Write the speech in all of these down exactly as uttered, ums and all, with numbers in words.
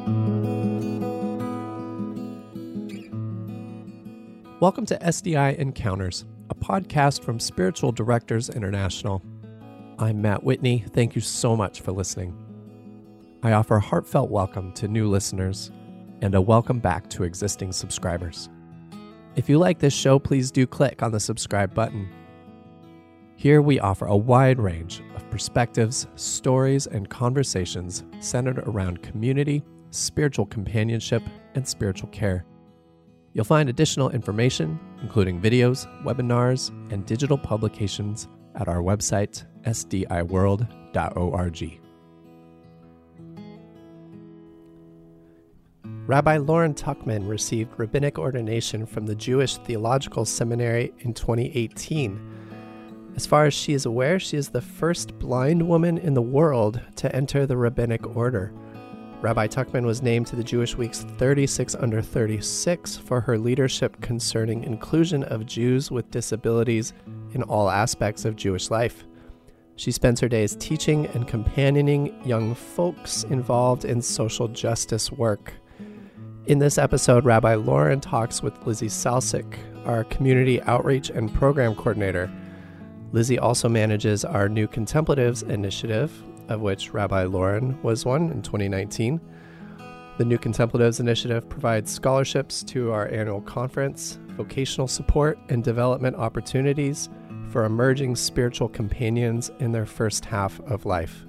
Welcome to S D I Encounters, a podcast from Spiritual Directors International. I'm Matt Whitney. Thank you so much for listening. I offer a heartfelt welcome to new listeners and a welcome back to existing subscribers. If you like this show, please do click on the subscribe button. Here we offer a wide range of perspectives, stories, and conversations centered around community, spiritual companionship, and spiritual care. You'll find additional information, including videos, webinars, and digital publications at our website, s d i world dot org. Rabbi Lauren Tuckman received rabbinic ordination from the Jewish Theological Seminary in twenty eighteen. As far as she is aware, she is the first blind woman in the world to enter the rabbinic order. Rabbi Tuckman was named to the Jewish Week's thirty-six under thirty-six for her leadership concerning inclusion of Jews with disabilities in all aspects of Jewish life. She spends her days teaching and companioning young folks involved in social justice work. In this episode, Rabbi Lauren talks with Lizzie Salsic, our community outreach and program coordinator. Lizzie also manages our New Contemplatives initiative, of which Rabbi Lauren was one in twenty nineteen. The New Contemplatives Initiative provides scholarships to our annual conference, vocational support, and development opportunities for emerging spiritual companions in their first half of life.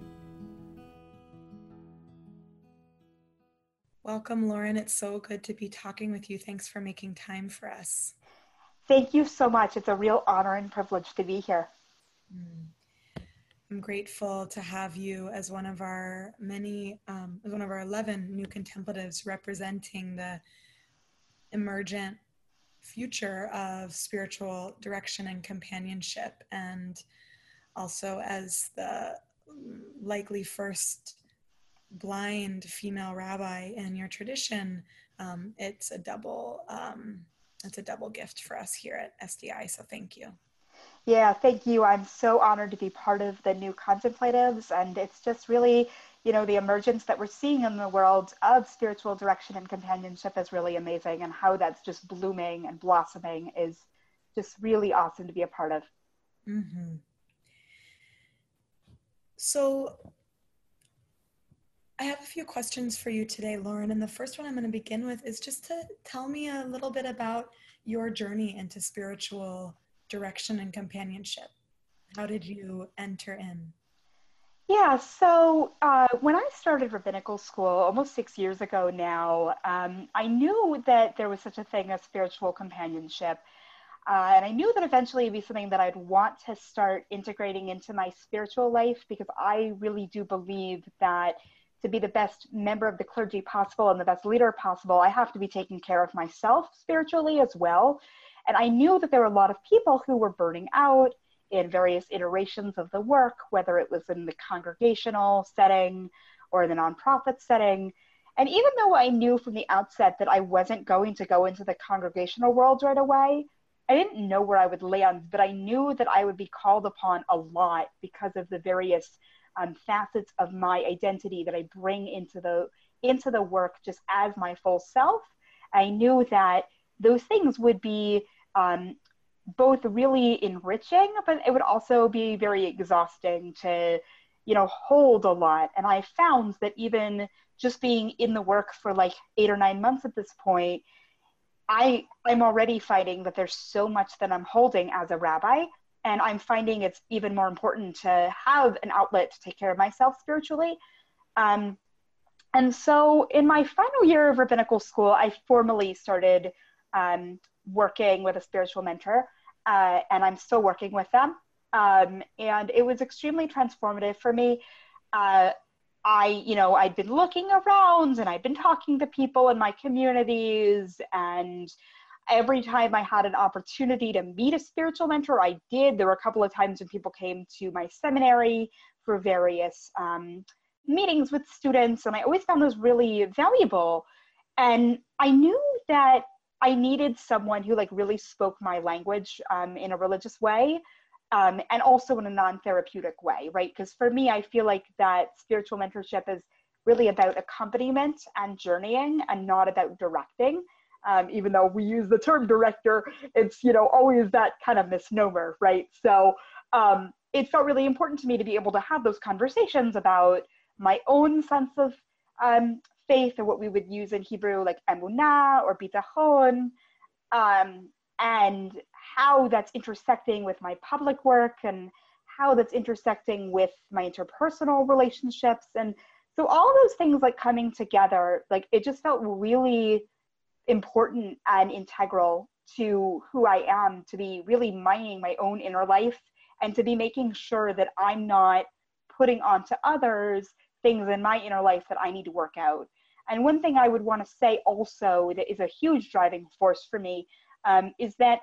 Welcome, Lauren. It's so good to be talking with you. Thanks for making time for us. Thank you so much. It's a real honor and privilege to be here. Mm. I'm grateful to have you as one of our many, um, as one of our eleven new contemplatives representing the emergent future of spiritual direction and companionship, and also as the likely first blind female rabbi in your tradition. Um, it's a double, um, it's a double gift for us here at S D I. So thank you. Yeah, thank you. I'm so honored to be part of the New Contemplatives, and it's just really, you know, the emergence that we're seeing in the world of spiritual direction and companionship is really amazing, and how that's just blooming and blossoming is just really awesome to be a part of. Mm-hmm. So I have a few questions for you today, Lauren, and the first one I'm going to begin with is just to tell me a little bit about your journey into spiritual direction and companionship. How did you enter in? Yeah, so uh, when I started rabbinical school almost six years ago now, um, I knew that there was such a thing as spiritual companionship. Uh, and I knew that eventually it'd be something that I'd want to start integrating into my spiritual life, because I really do believe that to be the best member of the clergy possible and the best leader possible, I have to be taking care of myself spiritually as well. And I knew that there were a lot of people who were burning out in various iterations of the work, whether it was in the congregational setting or in the nonprofit setting. And even though I knew from the outset that I wasn't going to go into the congregational world right away, I didn't know where I would land, but I knew that I would be called upon a lot because of the various um, facets of my identity that I bring into the, into the work just as my full self. I knew that those things would be Um, both really enriching, but it would also be very exhausting to, you know, hold a lot. And I found that even just being in the work for like eight or nine months at this point, I, I'm already finding that there's so much that I'm holding as a rabbi. And I'm finding it's even more important to have an outlet to take care of myself spiritually. Um, and so in my final year of rabbinical school, I formally started um, working with a spiritual mentor, uh, and I'm still working with them. Um, and it was extremely transformative for me. Uh, I, you know, I'd been looking around and I'd been talking to people in my communities, and every time I had an opportunity to meet a spiritual mentor, I did. There were a couple of times when people came to my seminary for various um, meetings with students, and I always found those really valuable. And I knew that I needed someone who like really spoke my language um, in a religious way, um, and also in a non-therapeutic way, right? Because for me, I feel like that spiritual mentorship is really about accompaniment and journeying and not about directing. Um, even though we use the term director, it's, you know, always that kind of misnomer, right? So um, it felt really important to me to be able to have those conversations about my own sense of um, faith, or what we would use in Hebrew, like emunah or bitachon, um, and how that's intersecting with my public work and how that's intersecting with my interpersonal relationships. And so all those things like coming together, like it just felt really important and integral to who I am, to be really mining my own inner life and to be making sure that I'm not putting onto others things in my inner life that I need to work out. And one thing I would want to say also that is a huge driving force for me um, is that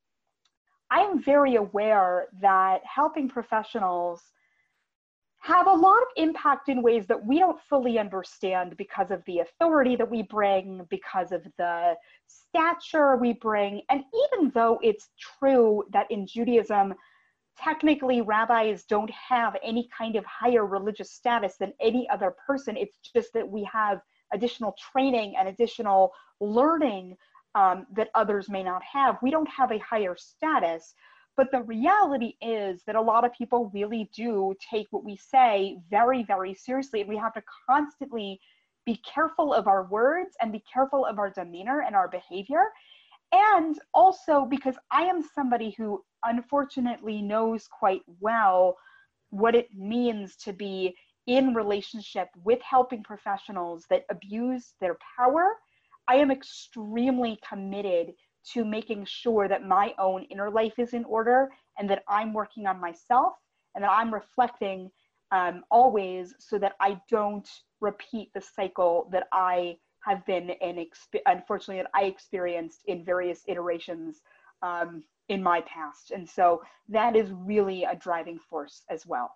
I am very aware that helping professionals have a lot of impact in ways that we don't fully understand because of the authority that we bring, because of the stature we bring. And even though it's true that in Judaism, technically rabbis don't have any kind of higher religious status than any other person, it's just that we have additional training and additional learning um, that others may not have. We don't have a higher status. But the reality is that a lot of people really do take what we say very, very seriously. And we have to constantly be careful of our words and be careful of our demeanor and our behavior. And also because I am somebody who unfortunately knows quite well what it means to be in relationship with helping professionals that abuse their power. I am extremely committed to making sure that my own inner life is in order and that I'm working on myself and that I'm reflecting um, always so that I don't repeat the cycle that I have been in, exp- unfortunately, that I experienced in various iterations um, in my past. And so that is really a driving force as well.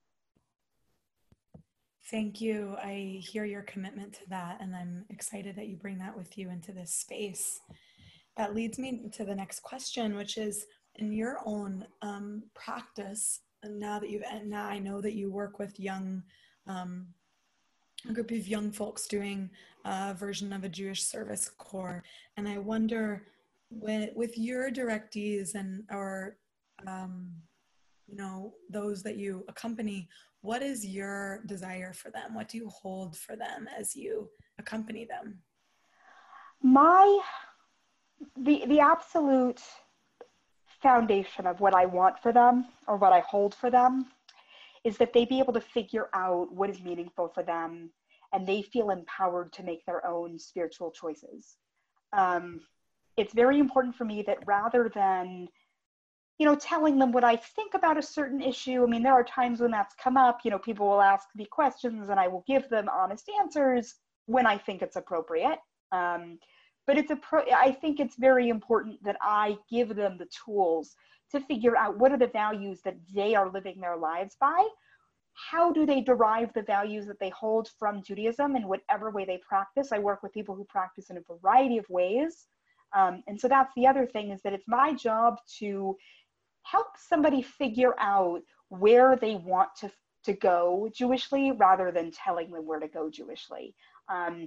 Thank you. I hear your commitment to that, and I'm excited that you bring that with you into this space. That leads me to the next question, which is in your own um, practice, and now that you've, and now I know that you work with young, um, a group of young folks doing a version of a Jewish service corps. And I wonder, when, with your directees and, or, um, you know, those that you accompany, what is your desire for them? What do you hold for them as you accompany them? My The, the absolute foundation of what I want for them or what I hold for them is that they be able to figure out what is meaningful for them and they feel empowered to make their own spiritual choices. Um, it's very important for me that rather than, you know, telling them what I think about a certain issue, I mean, there are times when that's come up, you know, people will ask me questions and I will give them honest answers when I think it's appropriate. Um, But it's a pro, I think it's very important that I give them the tools to figure out what are the values that they are living their lives by. How do they derive the values that they hold from Judaism in whatever way they practice? I work with people who practice in a variety of ways. Um, and so that's the other thing, is that it's my job to help somebody figure out where they want to, to go Jewishly rather than telling them where to go Jewishly. Um,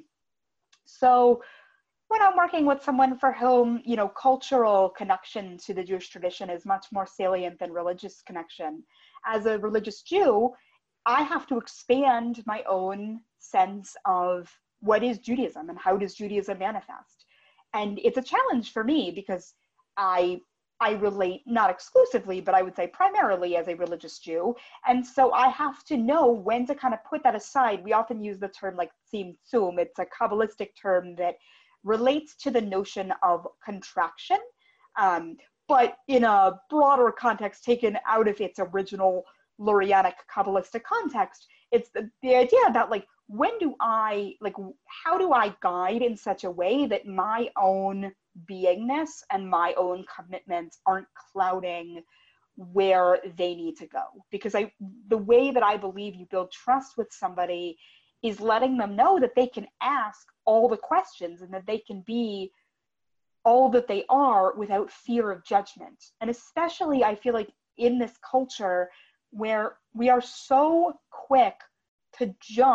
so when I'm working with someone for whom, you know, cultural connection to the Jewish tradition is much more salient than religious connection, as a religious Jew, I have to expand my own sense of what is Judaism and how does Judaism manifest. And it's a challenge for me because I I relate not exclusively, but I would say primarily as a religious Jew. And so I have to know when to kind of put that aside. We often use the term like tzimtzum. It's a Kabbalistic term that relates to the notion of contraction, um, but in a broader context, taken out of its original Lurianic Kabbalistic context, it's the, the idea that like, when do I, like, how do I guide in such a way that my own beingness and my own commitments aren't clouding where they need to go? Because I, the way that I believe you build trust with somebody is letting them know that they can ask all the questions and that they can be all that they are without fear of judgment. And especially I feel like in this culture where we are so quick to jump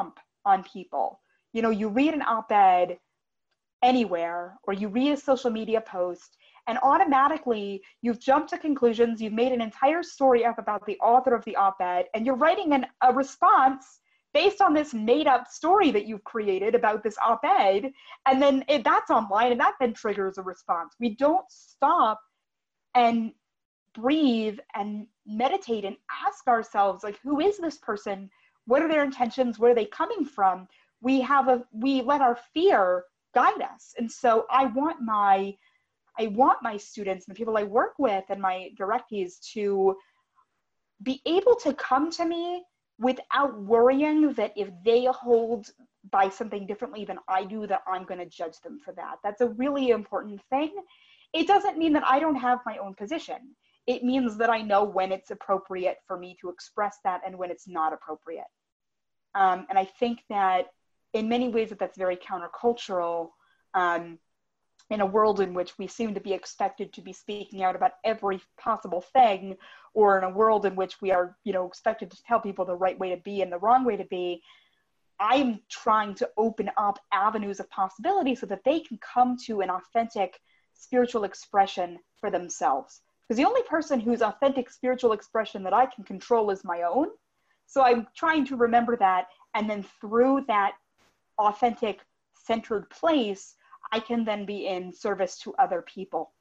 on people. You know, you read an op-ed anywhere, or you read a social media post, and automatically you've jumped to conclusions, you've made an entire story up about the author of the op-ed, and you're writing an, a response based on this made-up story that you've created about this op-ed, and then it, that's online, and that then triggers a response. We don't stop and breathe and meditate and ask ourselves, like, who is this person? What are their intentions? Where are they coming from? We have a, we let our fear guide us. And so I want my, I want my students and the people I work with and my directees to be able to come to me without worrying that if they hold by something differently than I do, that I'm going to judge them for that. That's a really important thing. It doesn't mean that I don't have my own position. It means that I know when it's appropriate for me to express that and when it's not appropriate. Um, and I think that in many ways that that's very countercultural, um, in a world in which we seem to be expected to be speaking out about every possible thing, or in a world in which we are, you know, expected to tell people the right way to be and the wrong way to be. I'm trying to open up avenues of possibility so that they can come to an authentic spiritual expression for themselves. Because the only person whose authentic spiritual expression that I can control is my own. So I'm trying to remember that, and then through that authentic, centered place, I can then be in service to other people.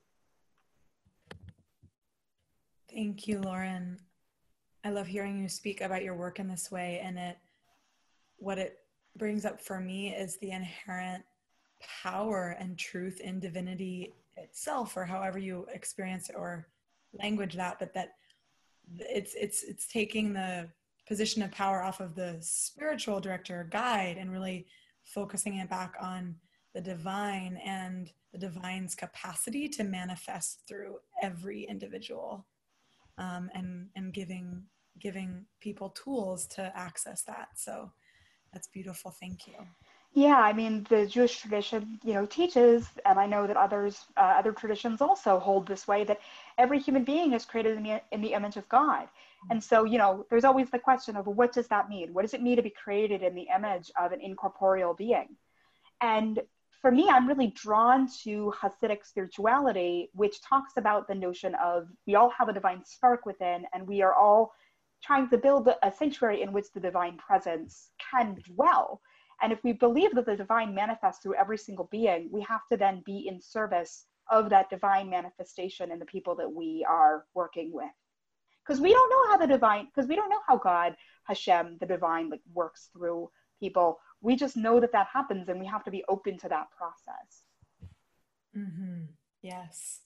Thank you, Lauren. I love hearing you speak about your work in this way, and it, what it brings up for me is the inherent power and truth in divinity itself, or however you experience it or language that, but that it's it's it's taking the position of power off of the spiritual director or guide and really focusing it back on the divine and the divine's capacity to manifest through every individual, um, and and giving giving people tools to access that. So that's beautiful. Thank you. Yeah, I mean, the Jewish tradition, you know, teaches, and I know that others, uh, other traditions also hold this way, that every human being is created in the, in the image of God. And so, you know, there's always the question of, well, what does that mean? What does it mean to be created in the image of an incorporeal being? And for me, I'm really drawn to Hasidic spirituality, which talks about the notion of we all have a divine spark within, and we are all trying to build a sanctuary in which the divine presence can dwell. And if we believe that the divine manifests through every single being, we have to then be in service of that divine manifestation in the people that we are working with. Because we don't know how the divine, because we don't know how God, Hashem, the divine, like works through people. We just know that that happens, and we have to be open to that process. Mm-hmm. Yes.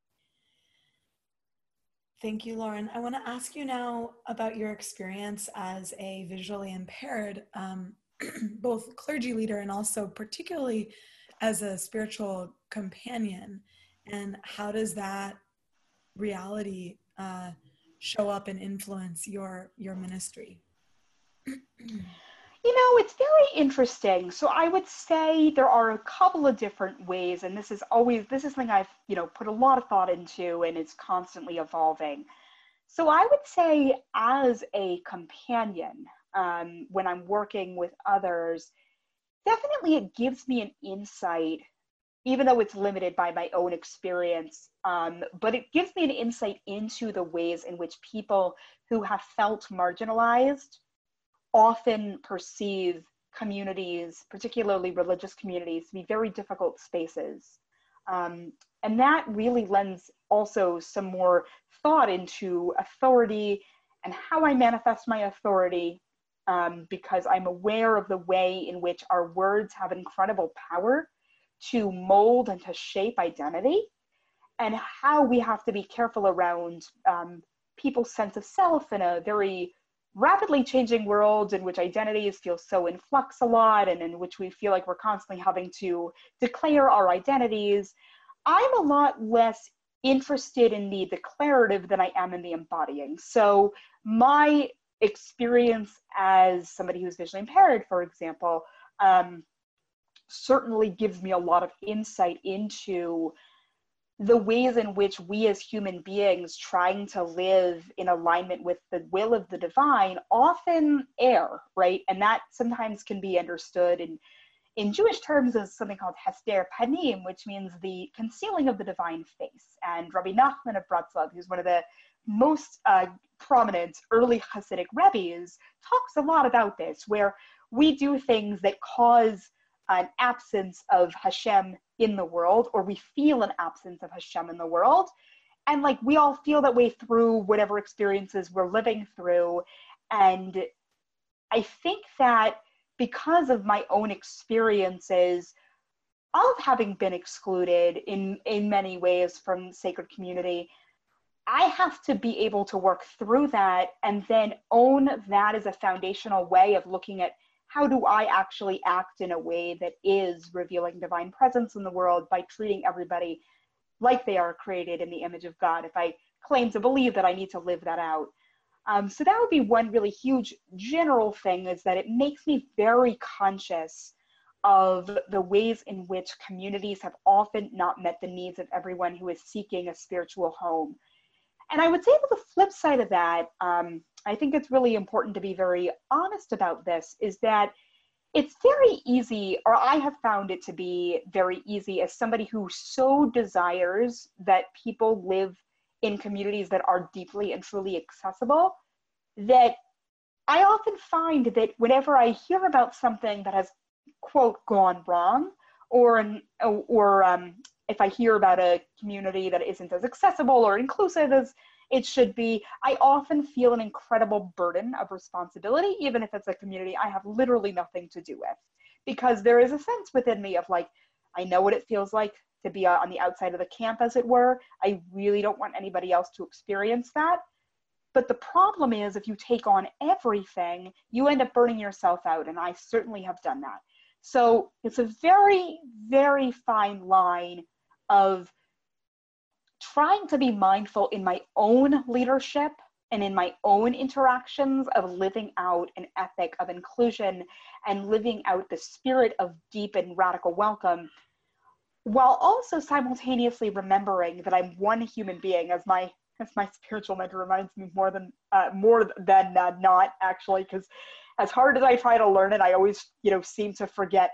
Thank you, Lauren. I want to ask you now about your experience as a visually impaired, um, both clergy leader and also particularly as a spiritual companion. And how does that reality uh, show up and influence your, your ministry? You know, it's very interesting. So I would say there are a couple of different ways, and this is always, this is something I've, you know, put a lot of thought into, and it's constantly evolving. So I would say as a companion, um, when I'm working with others, definitely it gives me an insight, even though it's limited by my own experience, um, but it gives me an insight into the ways in which people who have felt marginalized often perceive communities, particularly religious communities, to be very difficult spaces. Um, and that really lends also some more thought into authority and how I manifest my authority, um, because I'm aware of the way in which our words have incredible power to mold and to shape identity, and how we have to be careful around um, people's sense of self in a very rapidly changing world in which identities feel so in flux a lot, and in which we feel like we're constantly having to declare our identities. I'm a lot less interested in the declarative than I am in the embodying. So my experience as somebody who's visually impaired, for example, um, certainly gives me a lot of insight into the ways in which we as human beings trying to live in alignment with the will of the divine often err, right? And that sometimes can be understood in, in Jewish terms as something called Hester Panim, which means the concealing of the divine face. And Rabbi Nachman of Bratslav, who's one of the most uh, prominent early Hasidic rabbis, talks a lot about this, where we do things that cause an absence of Hashem in the world, or we feel an absence of Hashem in the world. And like, we all feel that way through whatever experiences we're living through. And I think that because of my own experiences of having been excluded in, in many ways from sacred community, I have to be able to work through that and then own that as a foundational way of looking at how do I actually act in a way that is revealing divine presence in the world by treating everybody like they are created in the image of God, if I claim to believe that I need to live that out. Um, so that would be one really huge general thing, is that it makes me very conscious of the ways in which communities have often not met the needs of everyone who is seeking a spiritual home. And I would say that the flip side of that, um, I think it's really important to be very honest about this, is that it's very easy, or I have found it to be very easy as somebody who so desires that people live in communities that are deeply and truly accessible, that I often find that whenever I hear about something that has, quote, gone wrong, or, an, or um, if I hear about a community that isn't as accessible or inclusive as it should be, I often feel an incredible burden of responsibility, even if it's a community I have literally nothing to do with. Because there is a sense within me of like, I know what it feels like to be on the outside of the camp, as it were. I really don't want anybody else to experience that. But the problem is, if you take on everything, you end up burning yourself out, and I certainly have done that. So it's a very, very fine line of trying to be mindful in my own leadership and in my own interactions of living out an ethic of inclusion and living out the spirit of deep and radical welcome, while also simultaneously remembering that I'm one human being, as my as my spiritual mentor reminds me more than uh, more than uh, not, actually, because as hard as I try to learn it, I always, you know, seem to forget.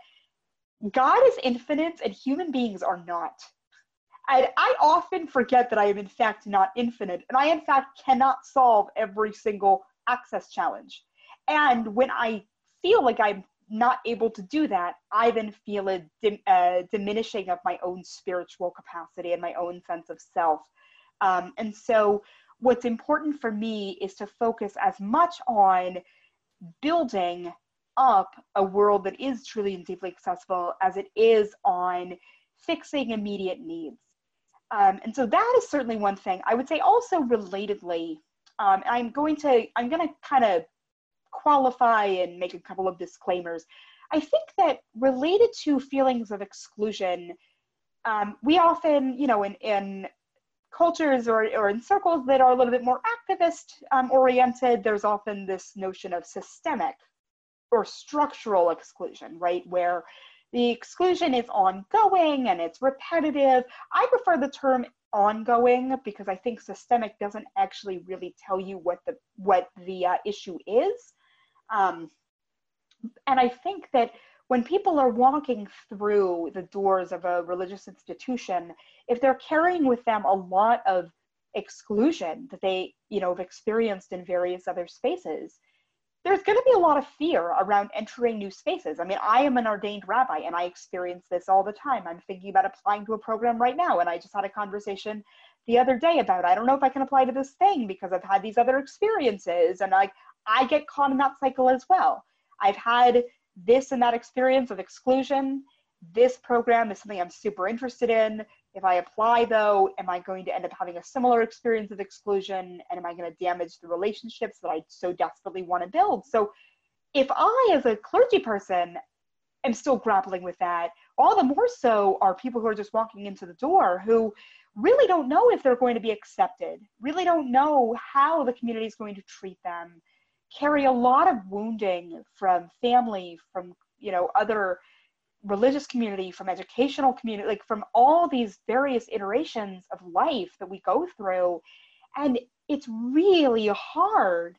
God is infinite and human beings are not. And I often forget that I am in fact not infinite, and I in fact cannot solve every single access challenge. And when I feel like I'm not able to do that, I then feel a dim, uh, diminishing of my own spiritual capacity and my own sense of self. Um, and so what's important for me is to focus as much on building up a world that is truly and deeply accessible as it is on fixing immediate needs. Um, and so that is certainly one thing. I would say also relatedly, um, I'm going to, I'm going to kind of qualify and make a couple of disclaimers. I think that related to feelings of exclusion, um, we often, you know, in, in cultures or, or in circles that are a little bit more activist um, oriented, there's often this notion of systemic or structural exclusion, right? Where the exclusion is ongoing and it's repetitive. I prefer the term ongoing because I think systemic doesn't actually really tell you what the what the uh, issue is. Um, and I think that when people are walking through the doors of a religious institution, if they're carrying with them a lot of exclusion that they, you know, have experienced in various other spaces, there's going to be a lot of fear around entering new spaces. I mean, I am an ordained rabbi and I experience this all the time. I'm thinking about applying to a program right now. And I just had a conversation the other day about, I don't know if I can apply to this thing because I've had these other experiences. And like, I get caught in that cycle as well. I've had this and that experience of exclusion. This program is something I'm super interested in. If I apply though, am I going to end up having a similar experience of exclusion? And am I going to damage the relationships that I so desperately want to build? So if I, as a clergy person, am still grappling with that, all the more so are people who are just walking into the door who really don't know if they're going to be accepted, really don't know how the community is going to treat them, carry a lot of wounding from family, from, you know, other religious community, from educational community, like from all these various iterations of life that we go through. And it's really hard,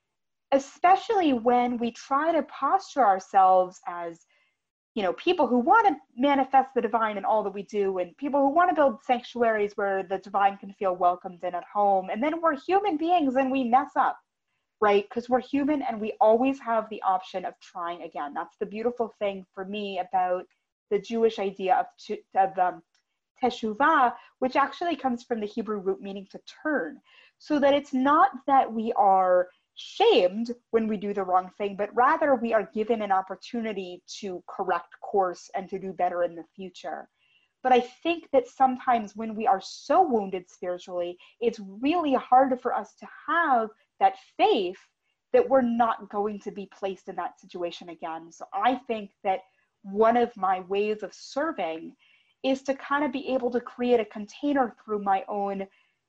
especially when we try to posture ourselves as, you know, people who want to manifest the divine in all that we do, and people who want to build sanctuaries where the divine can feel welcomed and at home. And then we're human beings and we mess up, right? Because we're human and we always have the option of trying again. That's the beautiful thing for me about the Jewish idea of, of um, teshuvah, which actually comes from the Hebrew root meaning to turn. So that it's not that we are shamed when we do the wrong thing, but rather we are given an opportunity to correct course and to do better in the future. But I think that sometimes when we are so wounded spiritually, it's really hard for us to have that faith that we're not going to be placed in that situation again. So I think that one of my ways of serving is to kind of be able to create a container through my own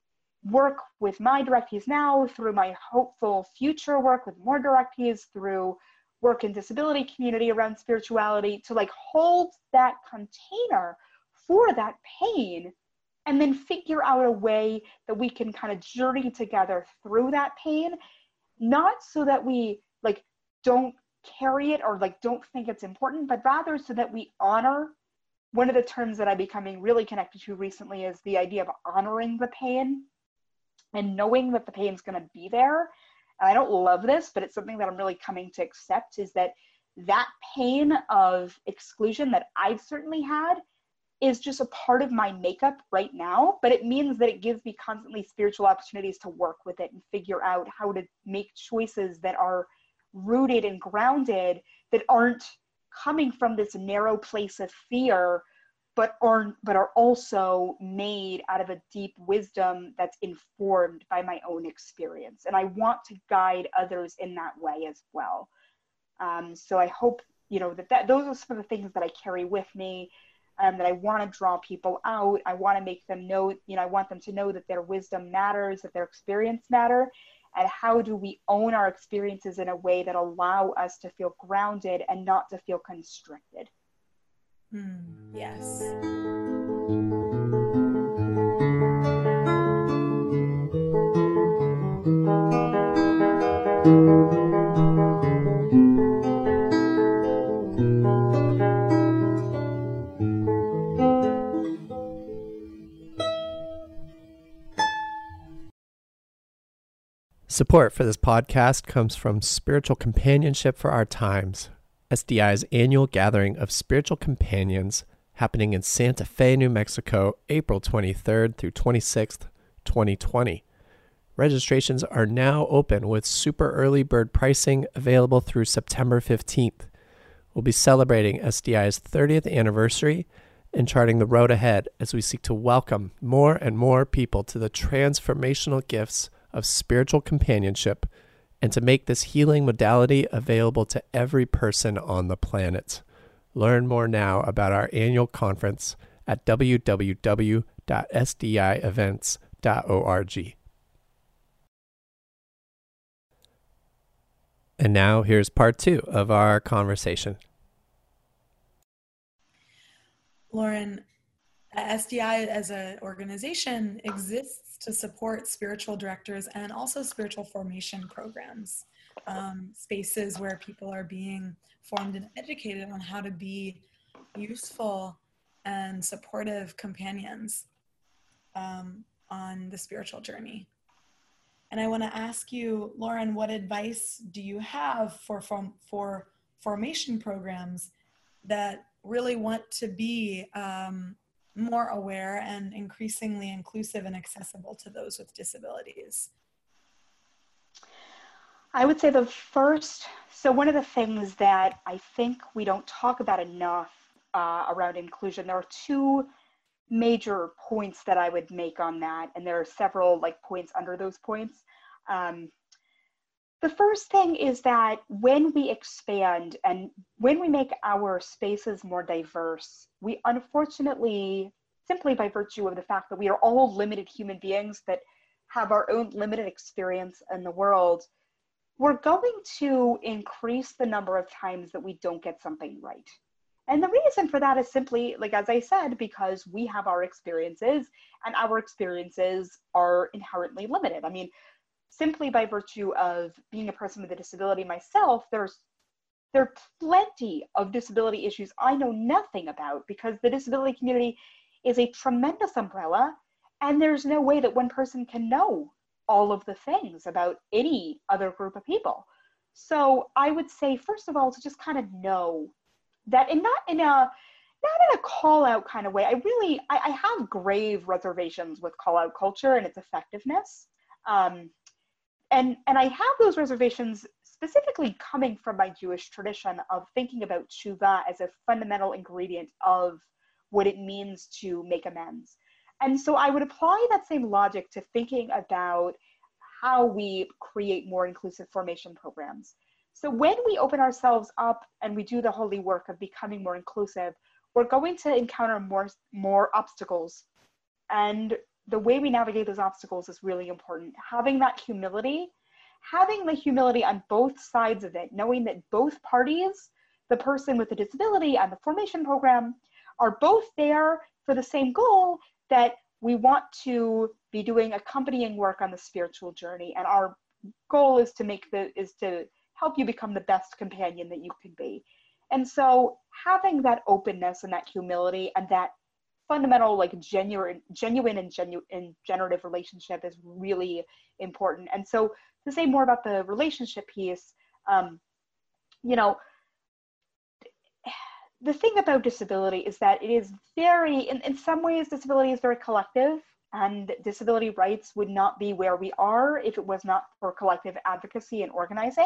work with my directees now, through my hopeful future work with more directees, through work in disability community around spirituality, to like hold that container for that pain, and then figure out a way that we can kind of journey together through that pain, not so that we like don't carry it or like don't think it's important, but rather so that we honor. One of the terms that I'm becoming really connected to recently is the idea of honoring the pain and knowing that the pain's going to be there. And I don't love this, but it's something that I'm really coming to accept, is that that pain of exclusion that I've certainly had is just a part of my makeup right now, but it means that it gives me constantly spiritual opportunities to work with it and figure out how to make choices that are rooted and grounded, that aren't coming from this narrow place of fear, but are, but are also made out of a deep wisdom that's informed by my own experience. And I want to guide others in that way as well. Um, so I hope, you know, that, that those are some of the things that I carry with me, um, that I want to draw people out. I want to make them know, you know, I want them to know that their wisdom matters, that their experience matter. And how do we own our experiences in a way that allow us to feel grounded and not to feel constricted? Mm, yes. Support for this podcast comes from Spiritual Companionship for Our Times, S D I's annual gathering of spiritual companions happening in Santa Fe, New Mexico, April twenty-third through twenty-sixth, twenty twenty. Registrations are now open with super early bird pricing available through September fifteenth. We'll be celebrating S D I's thirtieth anniversary and charting the road ahead as we seek to welcome more and more people to the transformational gifts of spiritual companionship, and to make this healing modality available to every person on the planet. Learn more now about our annual conference at w w w dot s d i events dot org. And now here's part two of our conversation. Lauren, S D I as an organization exists to support spiritual directors and also spiritual formation programs, um, spaces where people are being formed and educated on how to be useful and supportive companions um, on the spiritual journey. And I want to ask you, Lauren, what advice do you have for, for, for formation programs that really want to be um, more aware and increasingly inclusive and accessible to those with disabilities? I would say the first, so one of the things that I think we don't talk about enough uh, around inclusion, there are two major points that I would make on that, and there are several like points under those points. Um, the first thing is that when we expand and when we make our spaces more diverse, we unfortunately, simply by virtue of the fact that we are all limited human beings that have our own limited experience in the world, we're going to increase the number of times that we don't get something right. And the reason for that is simply, like, as I said, because we have our experiences and our experiences are inherently limited. I mean, simply by virtue of being a person with a disability myself, there's there are plenty of disability issues I know nothing about, because the disability community is a tremendous umbrella, and there's no way that one person can know all of the things about any other group of people. So I would say, first of all, to just kind of know that, and not in a not in a call out kind of way. I really, I, I have grave reservations with call out culture and its effectiveness. Um, and, and I have those reservations specifically coming from my Jewish tradition of thinking about tshuva as a fundamental ingredient of what it means to make amends. And so I would apply that same logic to thinking about how we create more inclusive formation programs. So when we open ourselves up and we do the holy work of becoming more inclusive, we're going to encounter more, more obstacles. And the way we navigate those obstacles is really important. Having that humility, having the humility on both sides of it, knowing that both parties, the person with the disability and the formation program, are both there for the same goal, that we want to be doing accompanying work on the spiritual journey. And our goal is to make the, is to help you become the best companion that you can be. And so having that openness and that humility and that fundamental, like genuine, genuine and genuine and generative relationship is really important. And so to say more about the relationship piece, um, you know, the thing about disability is that it is very, in, in some ways, disability is very collective, and disability rights would not be where we are if it was not for collective advocacy and organizing.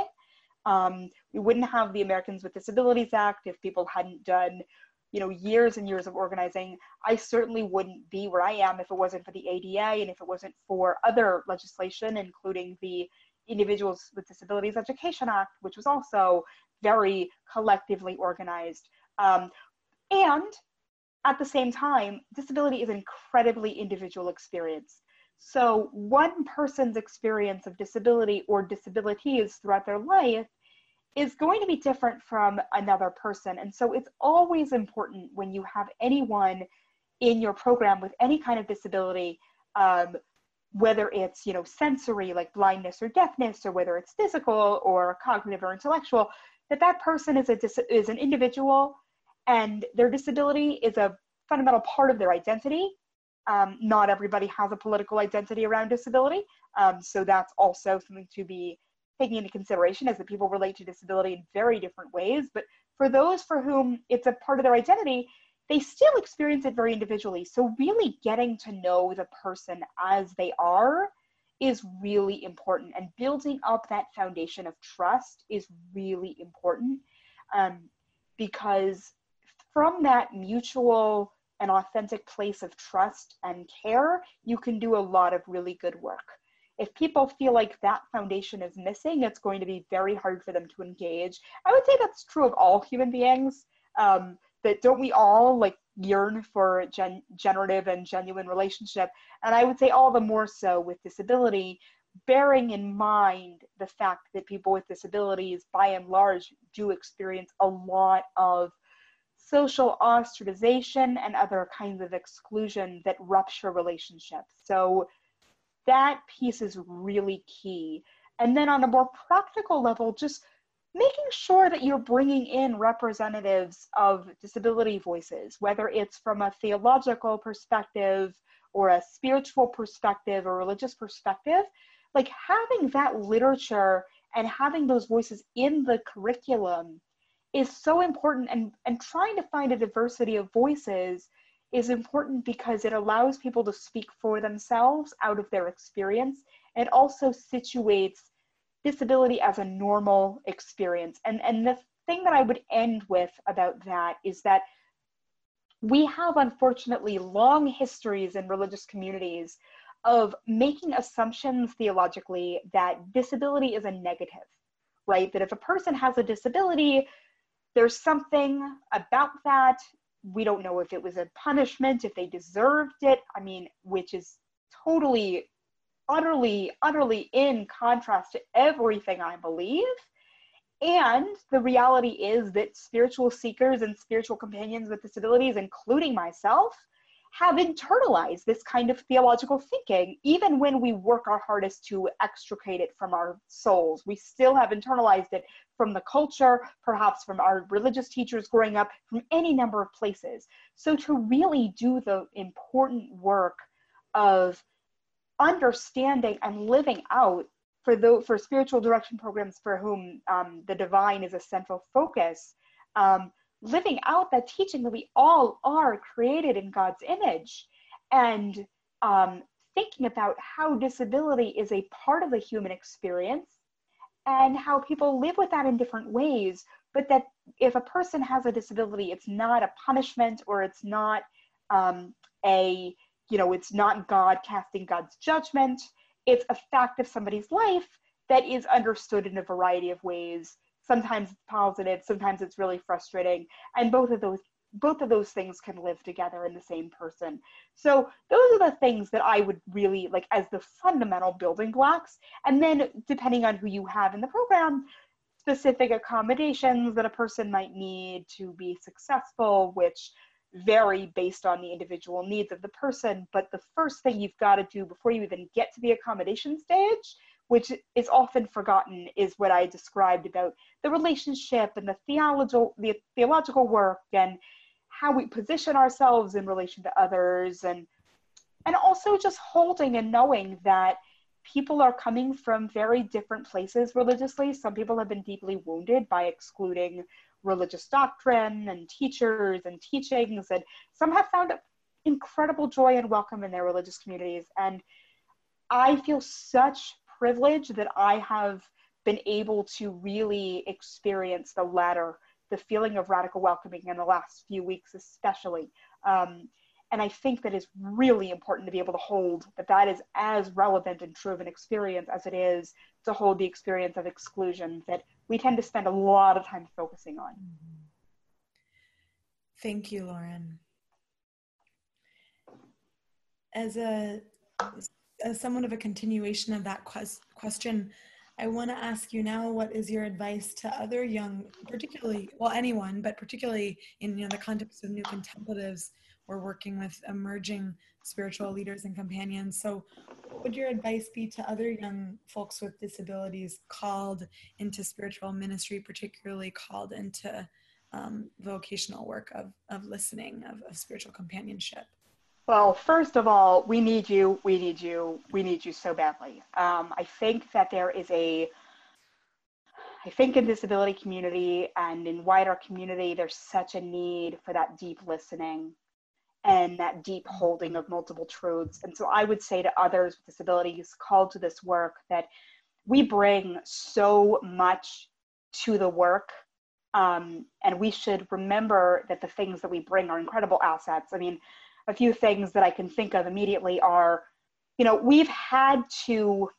Um, we wouldn't have the Americans with Disabilities Act if people hadn't done, you know, years and years of organizing. I certainly wouldn't be where I am if it wasn't for the A D A and if it wasn't for other legislation, including the Individuals with Disabilities Education Act, which was also very collectively organized. Um, and at the same time, disability is an incredibly individual experience. So one person's experience of disability or disabilities throughout their life is going to be different from another person. And so it's always important when you have anyone in your program with any kind of disability, um, whether it's, you know, sensory, like blindness or deafness, or whether it's physical or cognitive or intellectual, that that person is, a dis- is an individual, and their disability is a fundamental part of their identity. Um, not everybody has a political identity around disability. Um, so that's also something to be taking into consideration, as that people relate to disability in very different ways. But for those for whom it's a part of their identity, they still experience it very individually. So really getting to know the person as they are is really important. And building up that foundation of trust is really important, um, because from that mutual and authentic place of trust and care, you can do a lot of really good work. If people feel like that foundation is missing, it's going to be very hard for them to engage. I would say that's true of all human beings. Um, that don't we all like yearn for gen- generative and genuine relationship? And I would say all the more so with disability, bearing in mind the fact that people with disabilities, by and large, do experience a lot of social ostracization and other kinds of exclusion that rupture relationships. So that piece is really key. And then on a more practical level, just making sure that you're bringing in representatives of disability voices, whether it's from a theological perspective or a spiritual perspective or religious perspective, like having that literature and having those voices in the curriculum is so important. And, and trying to find a diversity of voices is important because it allows people to speak for themselves out of their experience. It also situates disability as a normal experience. And, and the thing that I would end with about that is that we have, unfortunately, long histories in religious communities of making assumptions theologically that disability is a negative, right? That if a person has a disability, there's something about that. We don't know if it was a punishment, if they deserved it. I mean, which is totally, utterly, utterly in contrast to everything I believe. And the reality is that spiritual seekers and spiritual companions with disabilities, including myself, have internalized this kind of theological thinking. Even when we work our hardest to extricate it from our souls, we still have internalized it from the culture, perhaps from our religious teachers growing up, from any number of places. So to really do the important work of understanding and living out for the, for spiritual direction programs for whom um, the divine is a central focus, um, living out that teaching that we all are created in God's image, and um, thinking about how disability is a part of the human experience and how people live with that in different ways, but that if a person has a disability, it's not a punishment, or it's not um, a, you know, it's not God casting God's judgment. It's a fact of somebody's life that is understood in a variety of ways. Sometimes it's positive, sometimes it's really frustrating, and both of those both of those things can live together in the same person. So those are the things that I would really like as the fundamental building blocks. And then depending on who you have in the program, specific accommodations that a person might need to be successful, which vary based on the individual needs of the person. But the first thing you've got to do before you even get to the accommodation stage, which is often forgotten, is what I described about the relationship and the theological, the theological work, and how we position ourselves in relation to others, and and also just holding and knowing that people are coming from very different places religiously. Some people have been deeply wounded by excluding religious doctrine and teachers and teachings, and some have found incredible joy and welcome in their religious communities. And I feel such privilege that I have been able to really experience the latter, the feeling of radical welcoming in the last few weeks especially. Um, and I think that is really important to be able to hold that that is as relevant and true of an experience as it is to hold the experience of exclusion that we tend to spend a lot of time focusing on. Thank you, Lauren. As a as somewhat of a continuation of that quest question, I want to ask you now, what is your advice to other young, particularly, well, anyone, but particularly in you know, the context of new contemplatives, we're working with emerging spiritual leaders and companions. So what would your advice be to other young folks with disabilities called into spiritual ministry, particularly called into um, vocational work of, of listening, of, of spiritual companionship? Well, first of all, we need you, we need you, we need you so badly. Um, I think that there is a, I think in disability community and in wider community, there's such a need for that deep listening and that deep holding of multiple truths. And so I would say to others with disabilities called to this work that we bring so much to the work, um, and we should remember that the things that we bring are incredible assets. I mean, a few things that I can think of immediately are, you know, we've had to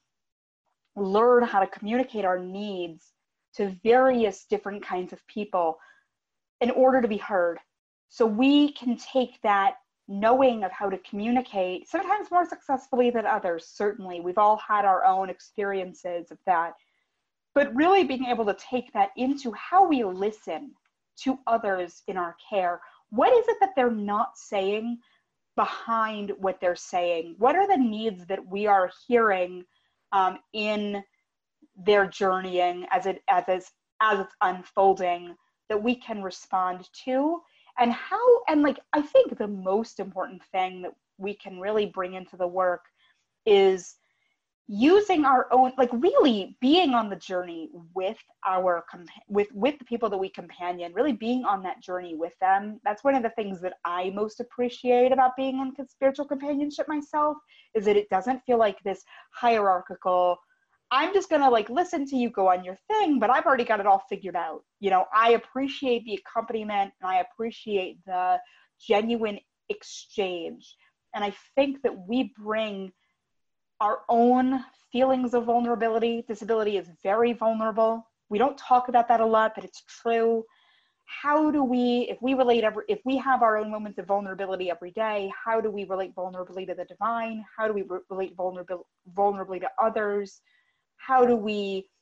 learn how to communicate our needs to various different kinds of people in order to be heard. So we can take that knowing of how to communicate, sometimes more successfully than others, certainly. We've all had our own experiences of that. But really being able to take that into how we listen to others in our care. What is it that they're not saying behind what they're saying? What are the needs that we are hearing um, in their journeying as it as, as as it's unfolding that we can respond to? And how, and like, I think the most important thing that we can really bring into the work is using our own, like really being on the journey with our, with, with the people that we companion, really being on that journey with them. That's one of the things that I most appreciate about being in spiritual companionship myself, is that it doesn't feel like this hierarchical, I'm just gonna like listen to you go on your thing, but I've already got it all figured out. You know, I appreciate the accompaniment and I appreciate the genuine exchange. And I think that we bring our own feelings of vulnerability. Disability is very vulnerable. We don't talk about that a lot, but it's true. How do we, if we relate every, if we have our own moments of vulnerability every day, how do we relate vulnerably to the divine? How do we re- relate vulnerably, vulnerably to others? How do we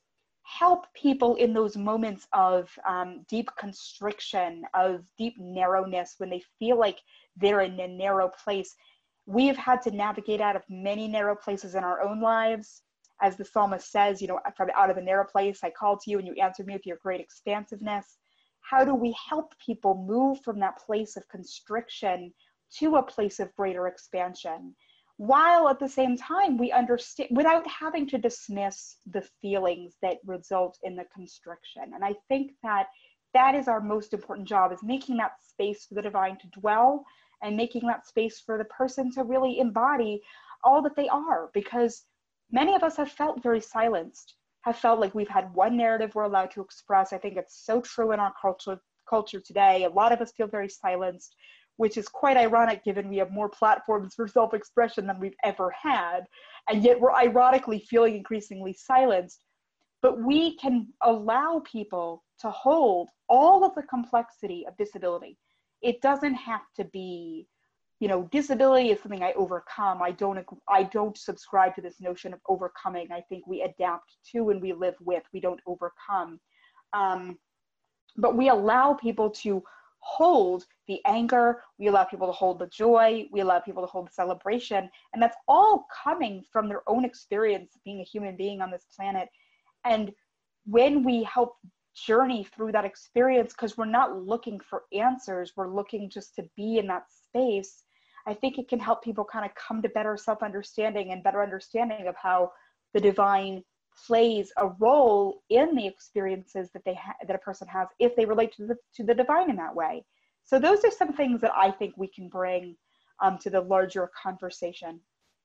help people in those moments of um, deep constriction, of deep narrowness, when they feel like they're in a narrow place. We have had to navigate out of many narrow places in our own lives. As the psalmist says, you know, from out of a narrow place, I called to you and you answered me with your great expansiveness. How do we help people move from that place of constriction to a place of greater expansion, while at the same time we understand, without having to dismiss the feelings that result in the constriction? And I think that that is our most important job, is making that space for the divine to dwell, and making that space for the person to really embody all that they are. Because many of us have felt very silenced, have felt like we've had one narrative we're allowed to express. I think it's so true in our culture, culture today. A lot of us feel very silenced, which is quite ironic given we have more platforms for self-expression than we've ever had. And yet we're ironically feeling increasingly silenced. But we can allow people to hold all of the complexity of disability. It doesn't have to be, you know, disability is something I overcome. I don't, I don't subscribe to this notion of overcoming. I think we adapt to and we live with, we don't overcome. Um, but we allow people to hold the anger, we allow people to hold the joy, we allow people to hold the celebration. And that's all coming from their own experience being a human being on this planet. And when we help journey through that experience, because we're not looking for answers, we're looking just to be in that space, I think it can help people kind of come to better self-understanding and better understanding of how the divine plays a role in the experiences that they ha- that a person has if they relate to the, to the divine in that way. So those are some things that I think we can bring um, to the larger conversation.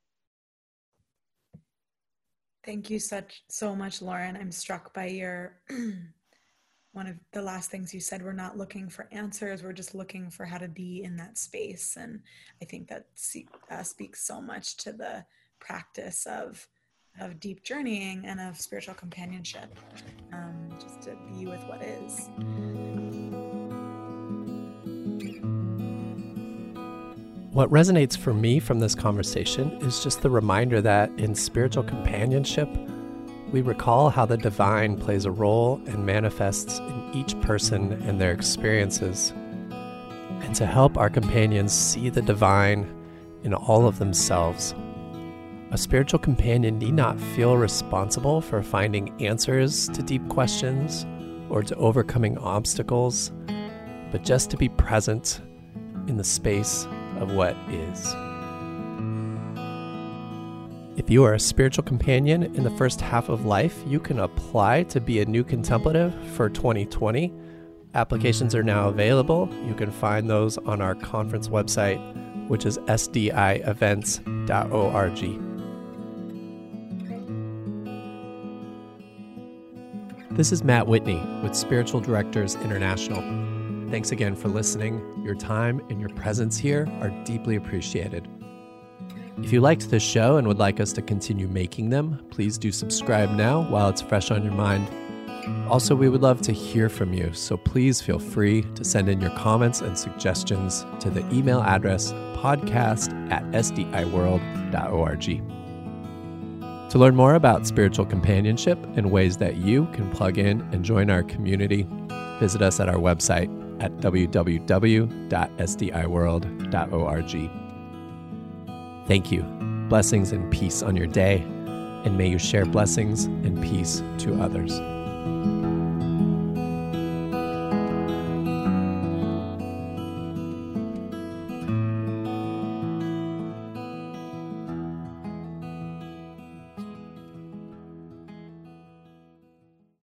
Thank you such so much, Lauren. I'm struck by your one of the last things you said. We're not looking for answers, we're just looking for how to be in that space. And I think that uh, speaks so much to the practice of of deep journeying and of spiritual companionship, um, just to be with what is. What resonates for me from this conversation is just the reminder that in spiritual companionship, we recall how the divine plays a role and manifests in each person and their experiences, and to help our companions see the divine in all of themselves. A spiritual companion need not feel responsible for finding answers to deep questions or to overcoming obstacles, but just to be present in the space of what is. If you are a spiritual companion in the first half of life, you can apply to be a new contemplative for twenty twenty. Applications are now available. You can find those on our conference website, which is s d i events dot org. This is Matt Whitney with Spiritual Directors International. Thanks again for listening. Your time and your presence here are deeply appreciated. If you liked this show and would like us to continue making them, please do subscribe now while it's fresh on your mind. Also, we would love to hear from you, so please feel free to send in your comments and suggestions to the email address podcast at s d i world dot org. To learn more about spiritual companionship and ways that you can plug in and join our community, visit us at our website at w w w dot s d i world dot org. Thank you. Blessings and peace on your day, and may you share blessings and peace to others.